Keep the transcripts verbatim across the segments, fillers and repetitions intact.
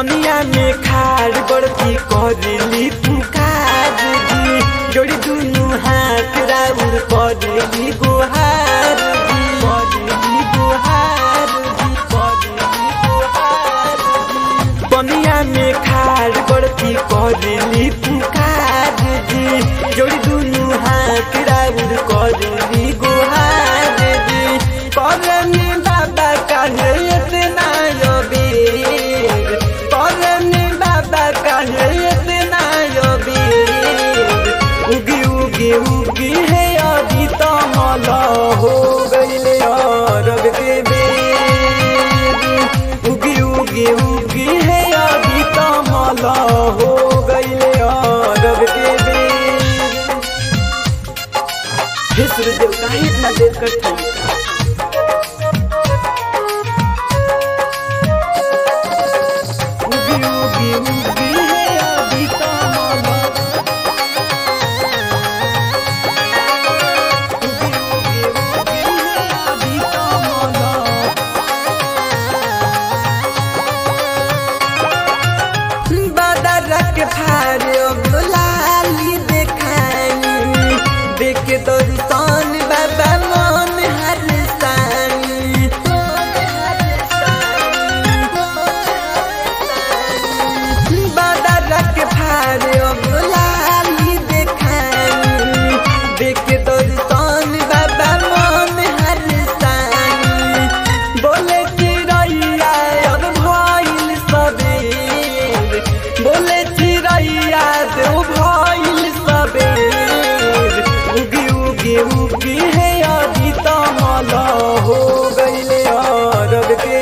पनिया में खाड़ बड़की करेली पुकार दी जोड़ी दुनू हाथ राउर करेली गुहार दी करेली गुहार दी करेली गुहार दी पनिया में खाड़ बड़की करेली पुकार दी जोड़ी दुनू हाथ राउर करेली गुहार दी करनी बाबा काहे इतना योबीर करनी बाबा काहे इतना योबीर उगी उगी उगी है अभी तो मला हो गईले अरब के बेर उगी उगी उगी है अभी तो मला हो गईले अरब के बेर हे सूर्यदेव काहे इतना देर करते देखे तो रुसान बाबा मन हर सानी बादा रख फारे लाली देखानी देखे तो रुसान बाबा मन हर सानी बोले चिड़ैया अब भइल सबेर बोले चिड़ैया देव भइल सबेर उगी है अभी तो मला हो गईले अरब के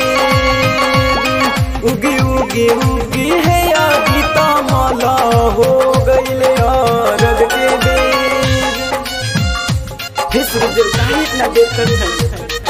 बेर उगी उगी उगी है अभी तो मला हो गईले अरब के बेर हे सूर्यदेव काहे इतना देर करते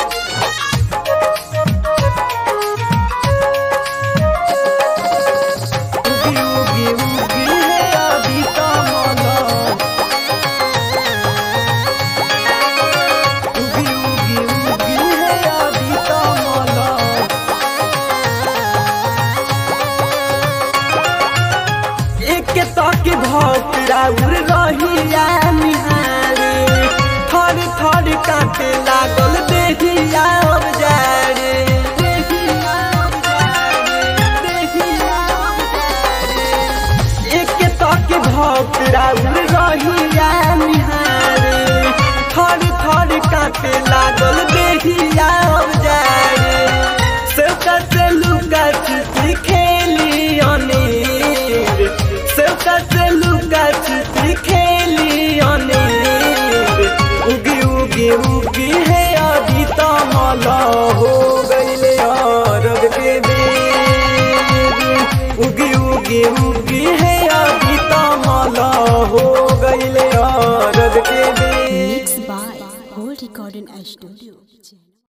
के भक्त राउर रहिया निहारे थर थर काटे लागल देहिया अब जारे एक तक भक्त राउर रहिया निहारे थर थर काटे लागल देहिया अब जारे सेवका से लुका छिपी खेली अनेर सेवका से लुका छिपी खेली अनेर उगी उगी उगी है अभी तो मला हो गईले अरब के बेर उगी उगी उगी है अभी तो मला हो गईले अरब के बेर Mixed by Gold Recording Ashton.